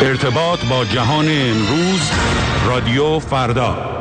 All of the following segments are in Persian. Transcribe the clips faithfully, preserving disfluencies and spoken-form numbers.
ارتباط با جهان امروز، رادیو فردا.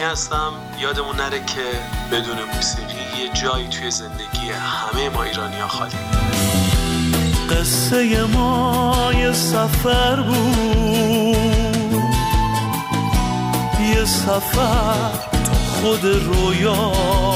ایرانی هستم. یادمون نره که بدون موسیقی یه جایی توی زندگی همه ما ایرانی ها خالی. قصه ما یه سفر بود، یه سفر تو خود رویا،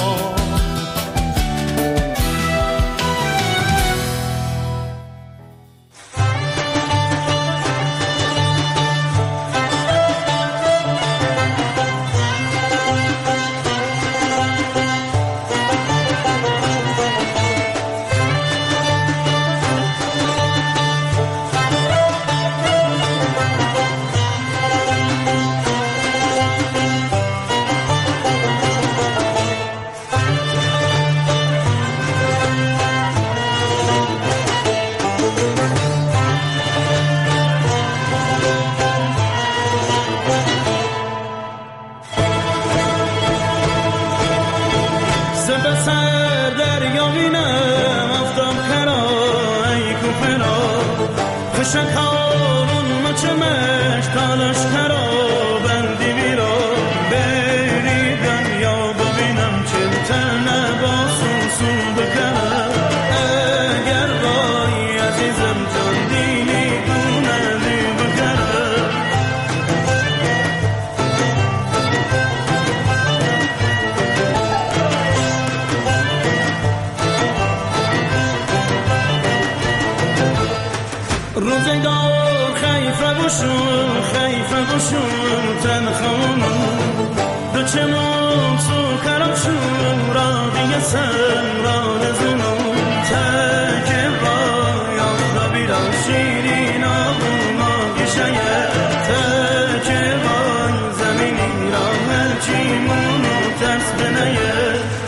روزگار خیفه بشون خیفه بشون تنخانون دو چمون تو کراشون را دیگه سن را نزونون تکه رای آخلا بیران شیرین آبون آگیشه تکه رای زمینی را هرچیمونو ترس بنیه.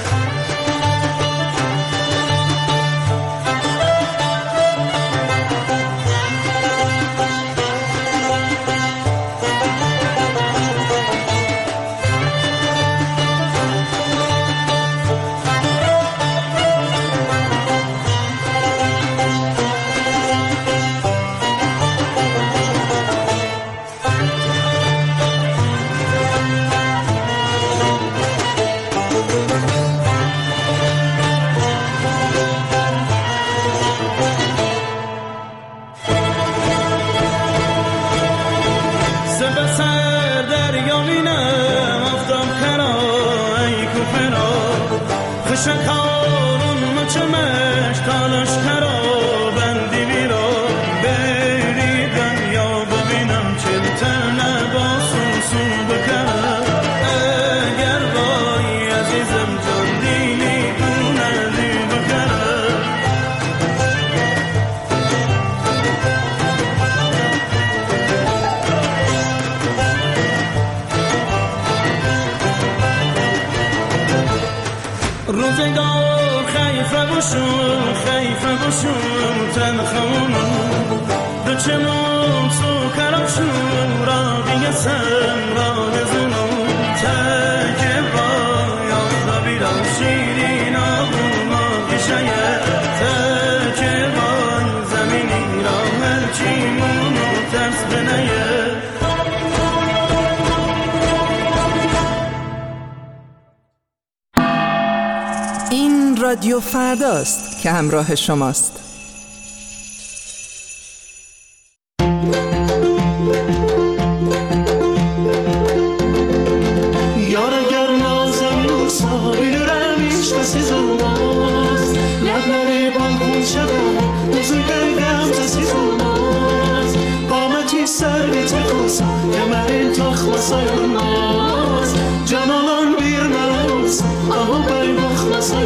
روزگار خیفه بشون خیفه بشون تنخانون دو چمون تو کراشون را دیگه سن را نزونون تکه رای آخلا بیران شیرین آبون آگیشه تکه رای زمینی را هرچیمونو ترس بنیه. رادیو فرداست که همراه شماست. یار اگر نازم ساحل رمیش کسی زلماز لبناری بالکن شبه بزرگم کسی زلماز قامتی سر بیتکوز کمرین تخمسای ناز جانالان بیر ملوز آهو بای مخمسای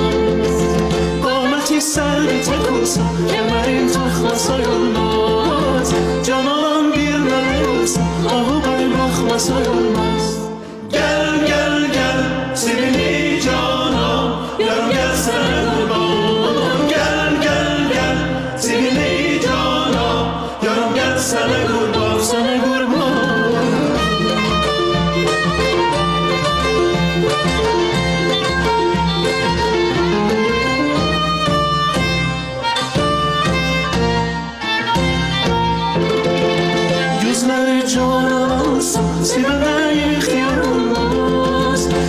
سر تکوس کمرین تخمسای الماس جانان بیر ملوز آهو بای مخمسای الماس گل گل گل سیبینی جانا یارم گل سر قربان گل گل گل سیبینی جانا یارم گل سر قربان سر قربان. Juzları cananız, sivene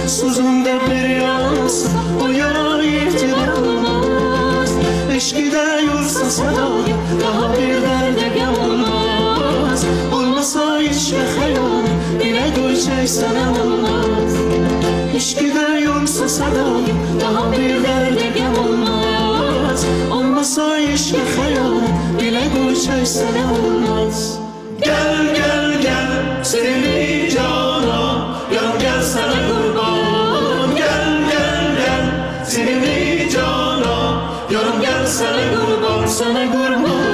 suzunda bir yansın o yara ihtida olmaz. Eşki de yursa sadayı daha bir derde gem olmaz. Olmasa içme hayal yine gül çeksene olmaz. Eşki de yursa sadayı daha bir derde gem olmaz. Olmasa içme hayal yine gül çeksene olmaz. Gel gel gel sevimli cana, yan gel sana kurban. Gel gel gel sevimli cana, yan gel sana kurban, sana kurban.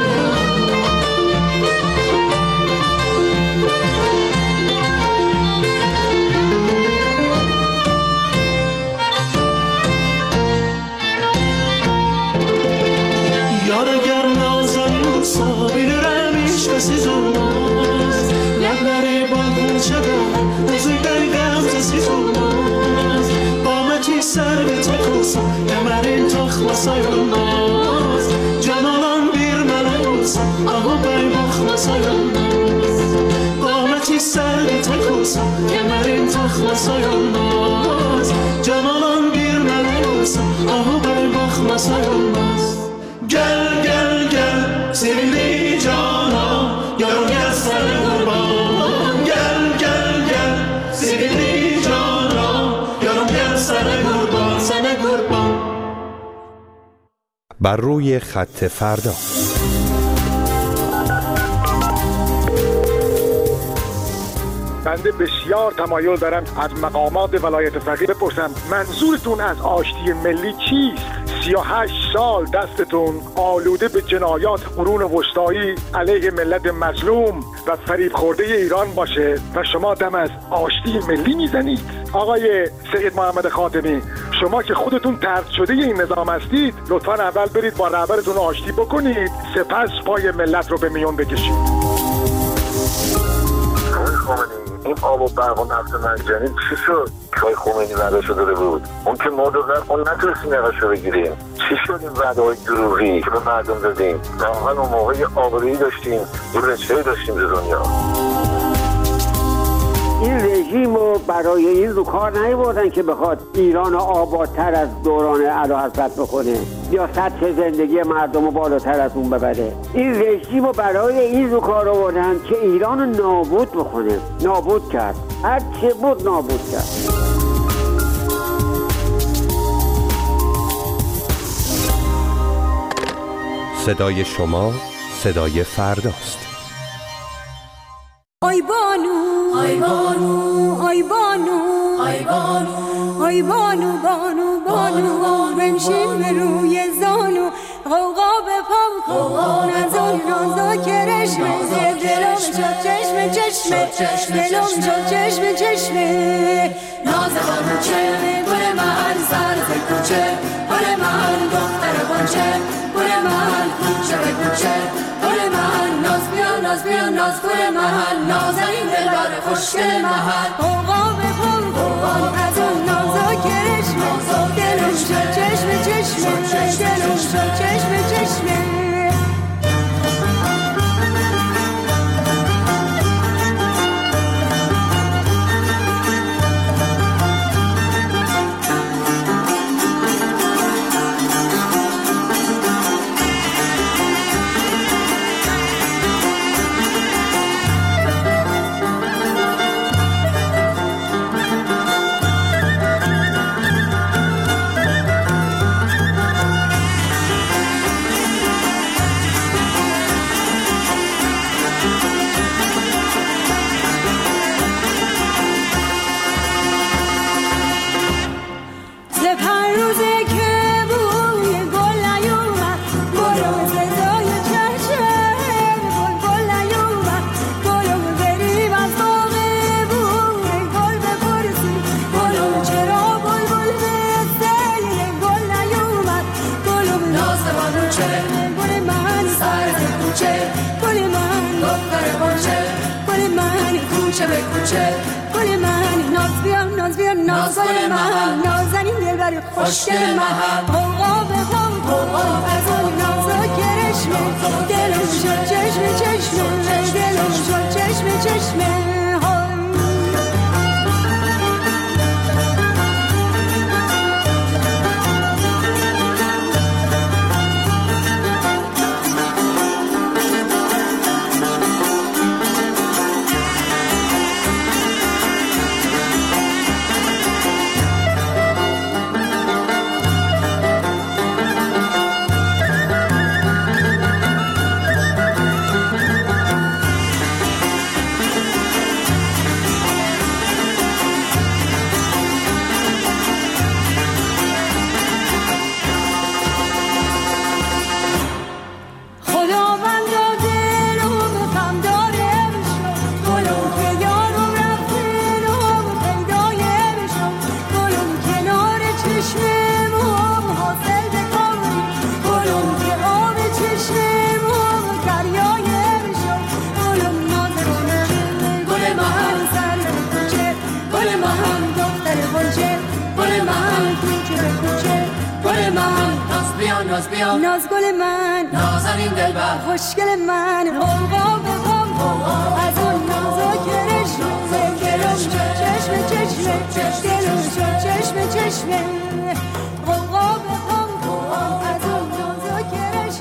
Yar eğer nazlanırsa bilirim hiç kesiz olmaz. Lebleri bakınca özünden gamzesiz olmaz. Bağmeti servet olsa kemerin takmasa olmaz. Can alan bir melek olsa ahı bey bakmasa olmaz. Bağmeti servet olsa kemerin takmasa olmaz. Can alan bir melek olsa ahı bey bakmasa olmaz. Gel gel gel sevimli cana, yan gel sana kurban. Gel gel gel sevimli cana, yan gel sana kurban, sana kurban. بر روی خط فردا. بنده بسیار تمایل دارم از مقامات ولایت فقیه بپرسم منظورتون از آشتی ملی چیست؟ سی و هشت سال دستتون آلوده به جنایات قرون وسطایی علیه ملت مظلوم و فریب خورده ایران باشه و شما دم از آشتی ملی میزنید. آقای سید محمد خاتمی، شما که خودتون طرد شده این نظام هستید، لطفاً اول برید با رهبرتون آشتی بکنید، سپس پای ملت رو به میون بکشید. این آب و برق و نفت مجانی چی شد؟ که خمینی وعده‌شو داده بود. اون که ما دو اون نتونستیم نقشو بگیریم. چی شد این وعده‌های دروغی که به مردم دادیم؟ واقعا اون موقع یه آبرویی داشتیم، یه رشته‌ای داشتیم در دنیا. این رژیم رو برای این رو کار نیاوردن که بخواد ایران رو آبادتر از دوران اعلیحضرت بکنه یا سطح زندگی مردم رو بالاتر از اون ببره. این رژیم رو برای این رو کار آوردن که ایران رو نابود بکنه. نابود کرد، هر چه بود نابود کرد. صدای شما صدای فرداست. آی بانو آی بانو آی بانو آی بانو آی بانو بانو بانو بنشین به روی زانو غوغا به پام کن از آن نازا کرشمه دلم شد چشم چشمه دلم شد چشم چشمه ناز بانو چه گل من سر ز کوچه گل من دختر بانچه گل من کوچه به کوچه گل من ناز بیا ناز بیا ناز گل من نازنین دلبر خوشگل محل غوغا به پام کن از آن نازا کرشمه دلم شد چشم چشمه دلم شد چشم چشمه خوشگل محل غوغا به غم غوغا از آن نازا کرشمه دلم شد چشم چشمه دلم شد چشم چشمه من ناز بیا ناز بیا ناز گل من نازنین دلبر خوشگل من غوغا بخوام از اون نازکرش چشم چشم چشم چشم چشم چشم غوغا بخوام از اون نازکرش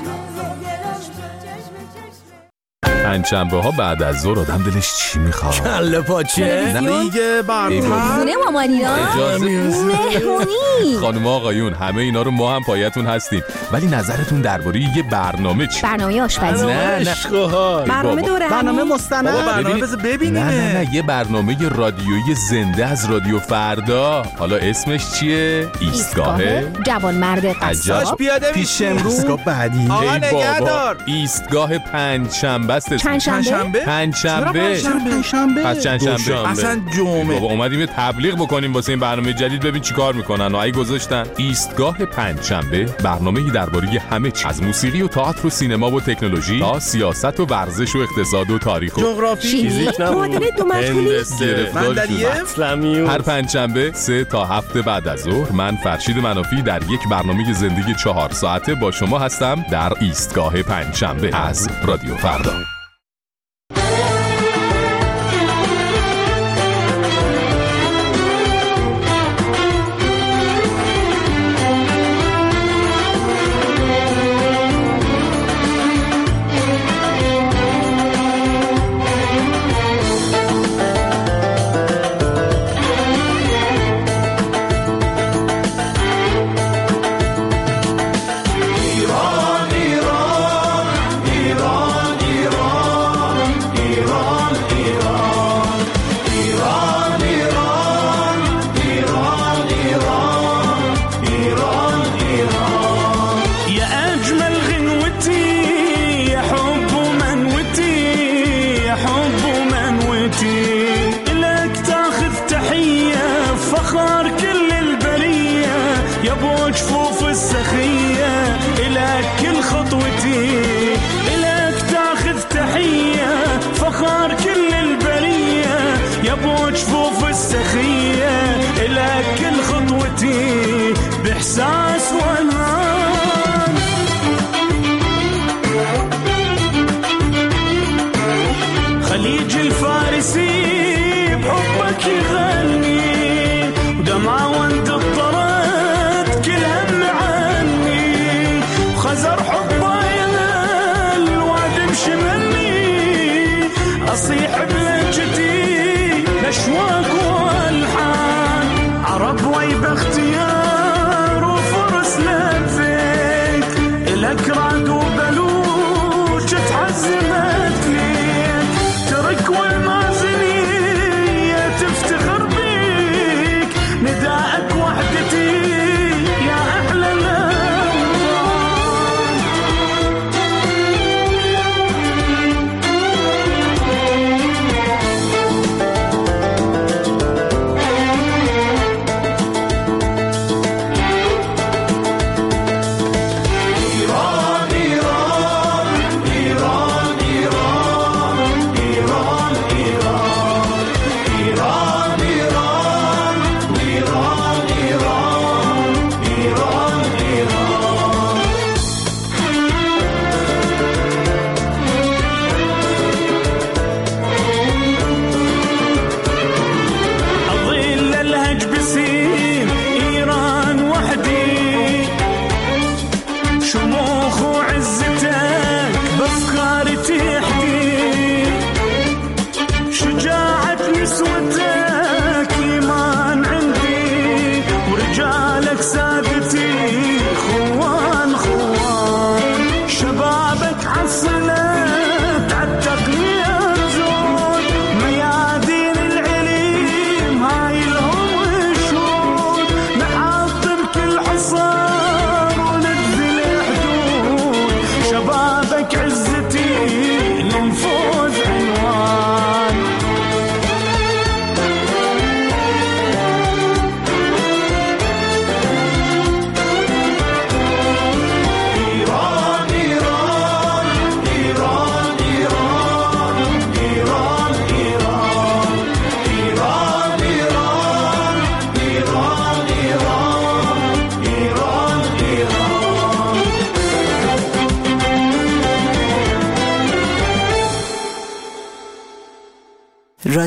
پنجشنبه ها بعد از ظهر آدم دلش چی میخواد؟ کله پاچه دیگه برنامه خونه مامانیا مهمونی خانم آقایون همه اینا رو ما هم پایتون هستیم، ولی نظرتون درباره یه برنامه چی؟ برنامه آشپزی. نه نه برنامه دوره برنامه مستند برنامه بذار ببینیم. نه نه نه یه برنامه رادیویی زنده از رادیو فردا. حالا اسمش چیه؟ ایستگاه جوانمرد قصاب. پیاده پیش امروز ایستگاه بعدی. آقا نگهدار ایستگاه پنجشنبه است. پنجشنبه؟ پنجشنبه. پنجشنبه؟ پس چندشنبه؟ اصلا جمعه. بابا اومدیم یه تبلیغ بکنیم واسه این برنامه جدید، ببین چیکار میکنن. و ای گذاشتن ایستگاه پنجشنبه، برنامه‌ای درباره همه چیز، از موسیقی و تئاتر و سینما و تکنولوژی تا سیاست و ورزش و اقتصاد و تاریخ و جغرافی، فیزیک، معادله دو مجهولی، مندلیه. هر پنجشنبه سه تا هفت بعد از ظهر من فرشید منافی در یک برنامه زندگی چهار ساعته با شما هستم در ایستگاه پنجشنبه از رادیو فردا. بإحساس وأنهار خليج الفارسي بحبك يغني ودمعة وانت اضطرت كل هم عني وخزر حبه ينال الواد مشملني أصيح بلهجتي الأشواق والحان عرب ويب اختيار وفرس لفيك إلك رعد وبلوش تحزمت ليك ترك والمازنية تفتخر بيك نداءك وحدتي يا أحلى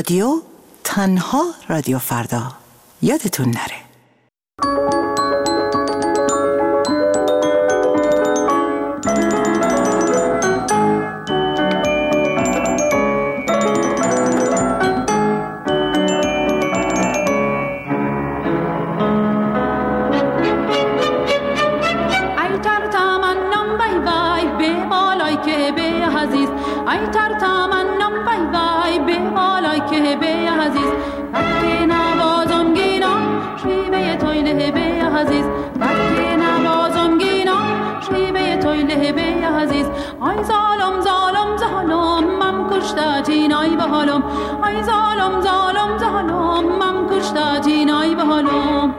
رادیو، تنها رادیو فردا. یادتون نره. Ay zalim zalim zalim mam kuştatin ay bahalım. Ay zalim zalim zalim mam kuştatin ay bahalım.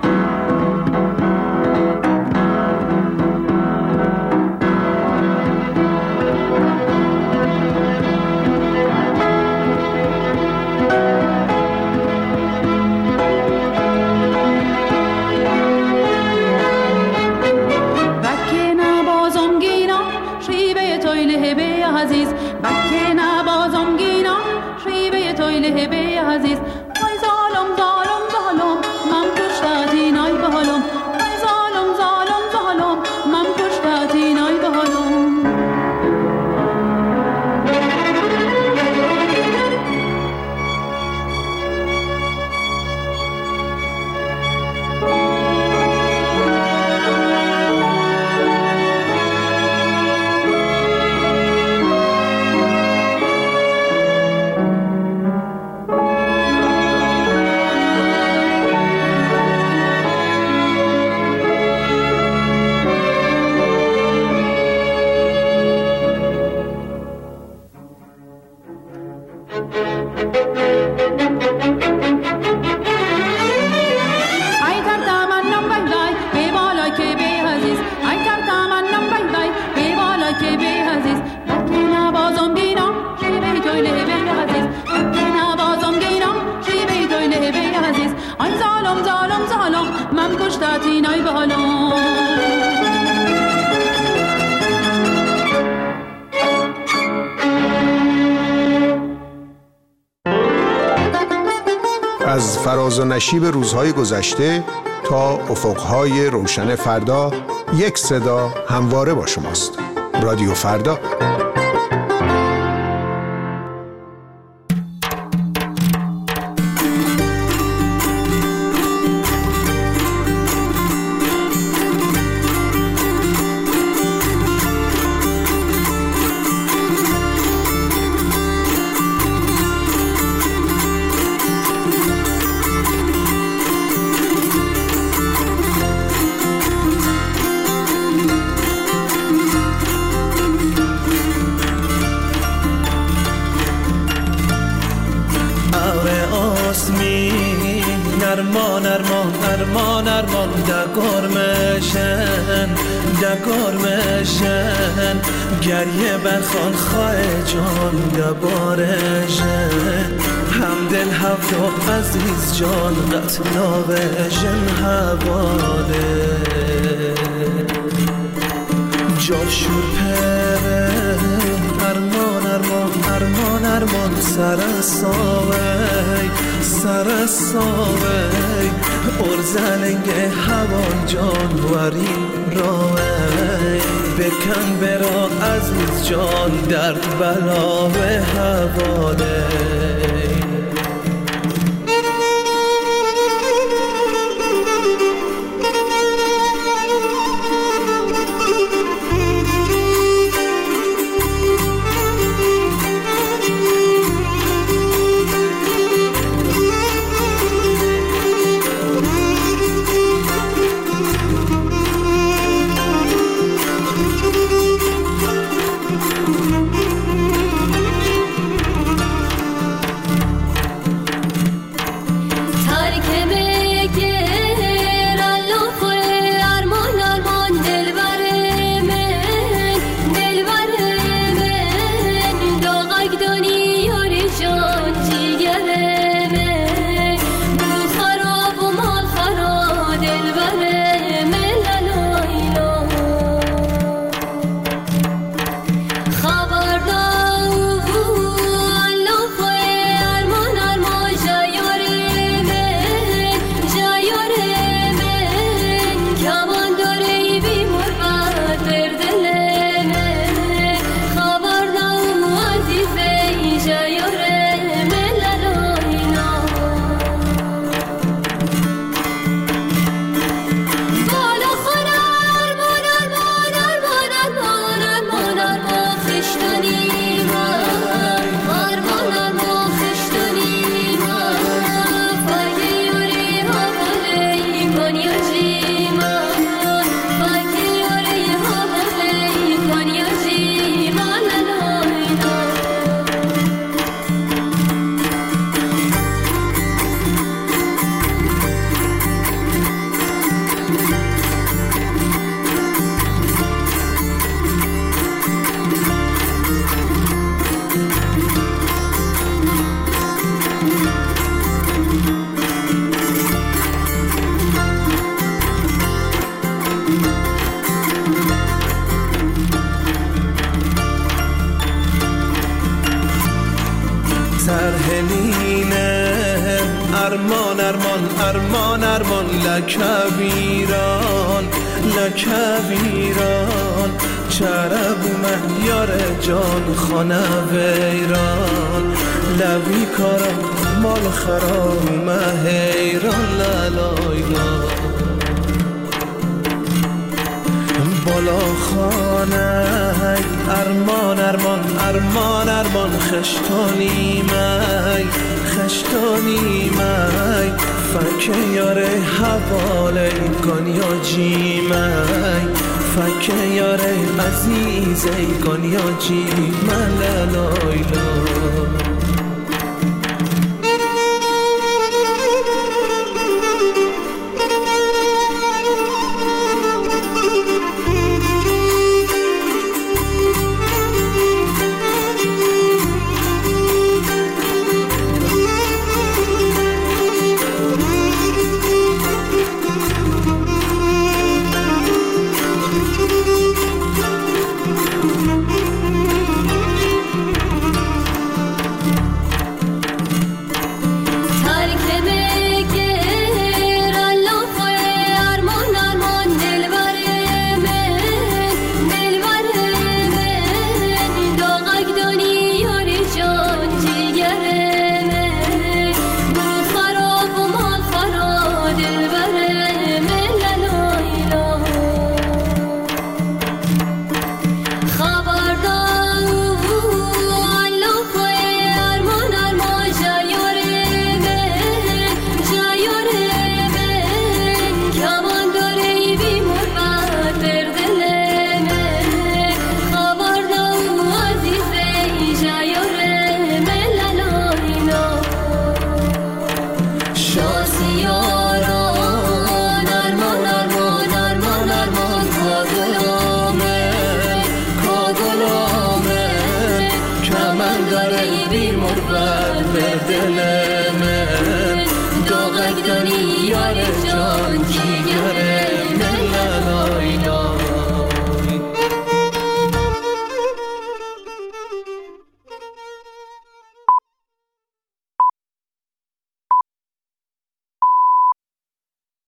عزیز بکه نبازم گینا شیوه توی لهبه عزیز ای ظالم ظالم ظالم من کشتاتین ای بحالم ای ظالم ظالم ظالم من کشتاتین ای بحالم از فراز و نشیب روزهای گذشته تا افقهای روشن فردا، یک صدا همواره با شماست. رادیو فردا. ارمان ارمان ارمان ارمان دگار مشن دگار مشن گریه بخوان خواه جان دبارشن همدل هفته عزیز جان قتلاوشن حواله جال شور پره ارمان ارمان ارمان ارمان سر ساوی سر ساوی ارزلنگ هوان جان ورین راوی بکن برا عزیز جان درد بلا و حواله ارمان ارمان لکبیران لکبیران چرب اومد یار جان خانه ویران لبی کارم مال خراب اومد حیران لالایلا بالا خانه ارمان ارمان ارمان ارمان خشتانی می خشتانی می فکه یاره حواله گانیا جی می فکه یاره عزیزه گانیا جی من لالایلا